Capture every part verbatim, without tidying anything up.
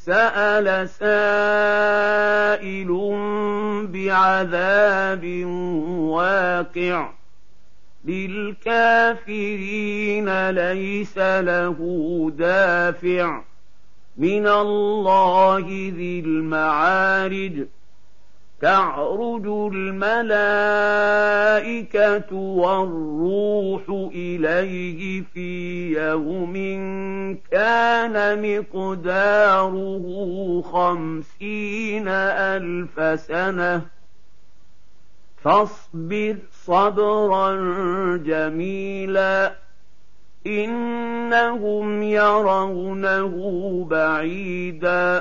سأل سائل بعذاب واقع للكافرين ليس له دافع من الله ذي المعارج تعرج الملائكة والروح إليه في يوم كان مقداره خمسين ألف سنة فاصبر صبرا جميلا إنهم يرونه بعيدا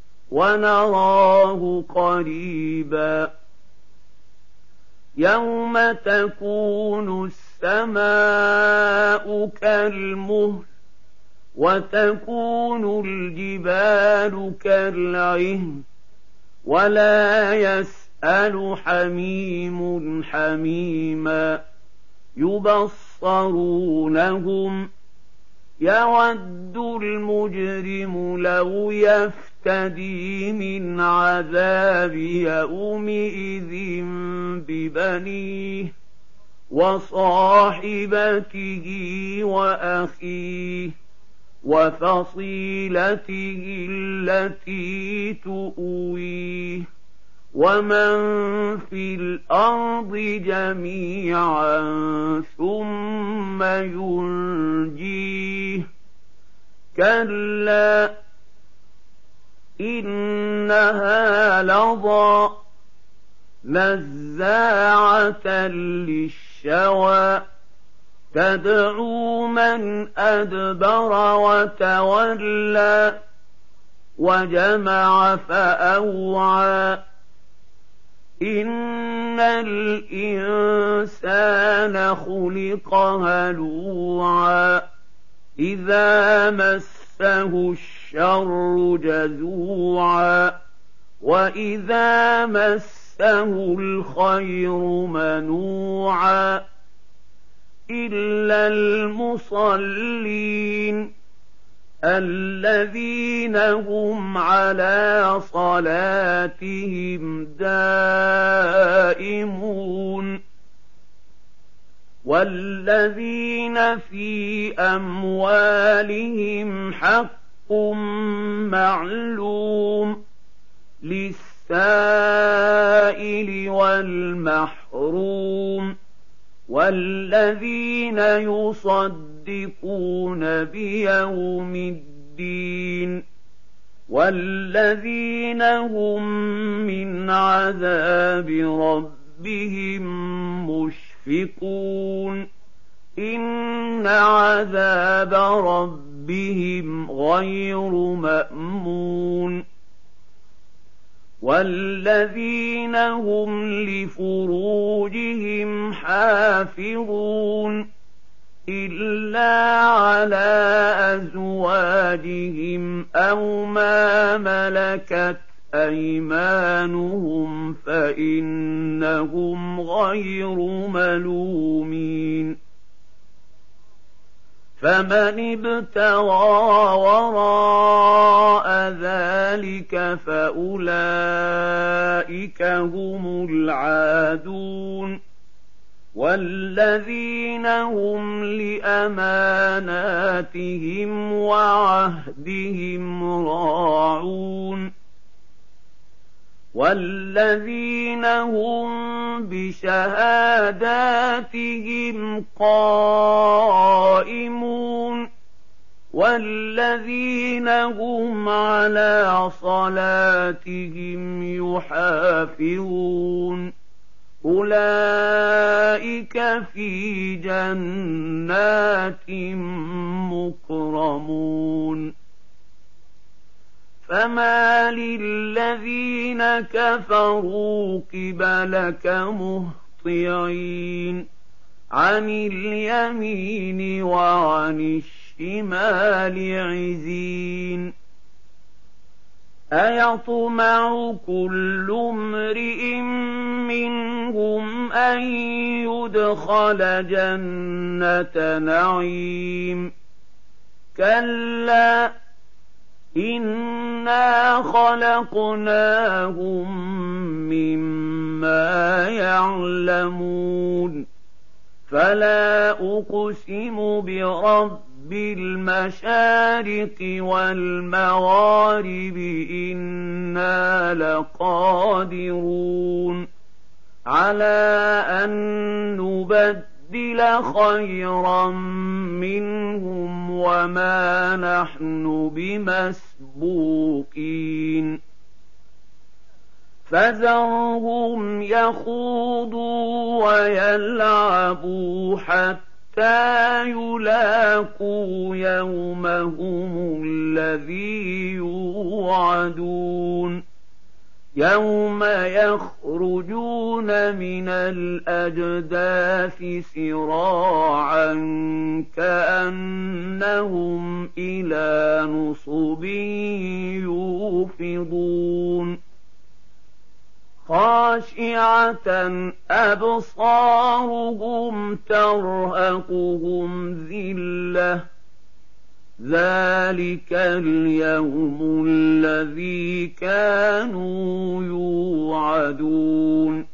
ونراه قريبا يوم تكون السماء كالمهل وتكون الجبال كالعهن ولا يسأل حميم حميما يبصرونهم يود المجرم لو يفتدي من عذاب يومئذ ببنيه وصاحبته وأخيه وفصيلته التي تؤويه ومن في الأرض جميعا ثم ينجيه كلا إنها لظى نزاعة للشوى تدعو من أدبر وتولى وجمع فأوعى إن الإنسان خلق هلوعا إذا مسه الشر جزوعا وإذا مسه الخير منوعا إلا المصلين الذين هم على صلاتهم دائمون والذين في أموالهم حق معلوم للسائل والمحروم والذين يصدقون بيوم الدين والذين هم من عذاب ربهم مشفقون إن عذاب ربهم غير مأمون والذين هم لفروجهم حافظون إلا على أزواجهم أو ما ملكت أيمانهم فإنهم غير ملومين فمن ابتغى وراء ذلك فأولئك هم العادون والذين هم لأماناتهم وعهدهم راعون والذين هم بشهاداتهم قائمون والذين هم على صلاتهم يحافظون أولئك في جنات مكرمون فما للذين كفروا قبلك مهطعين عن اليمين وعن الشمال عزين أيطمع كل امرئ منهم أن يدخل جنة نعيم كلا إِنَّا خَلَقْنَاهُم مِّمَّا يَعْلَمُونَ فَلَا أُقْسِمُ بِرَبِّ الْمَشَارِقِ وَالْمَغَارِبِ إِنَّا لَقَادِرُونَ عَلَىٰ أَن نُّبَدِّلَ خَيْرًا مِّنْهُمْ وَمَا نَحْنُ بِمَسْبُوقِينَ فَذَرْهُمْ يَخُوضُوا وَيَلْعَبُوا حَتَّىٰ يُلَاقُوا يَوْمَهُمُ الَّذِي يُوعَدُونَ يَوْمَ يَخْرُجُونَ مِنَ الْأَجْدَاثِ سِرَاعًا كَأَنَّهُمْ إِلَىٰ نُصُبٍ يُوفِضُونَ خَاشِعَةً أَبْصَارُهُمْ تَرْهَقُهُمْ ذِلَّةٌ ذَٰلِكَ الْيَوْمُ الَّذِي كَانُوا يُوعَدُونَ